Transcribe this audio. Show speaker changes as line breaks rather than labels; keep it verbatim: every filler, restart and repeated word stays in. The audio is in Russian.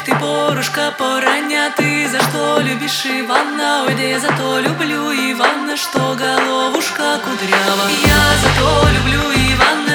ты порушка порання, ты за что любишь Ивана? Ой, да я за то люблю Ивана, что головушка кудрява. Я за то люблю Ивана,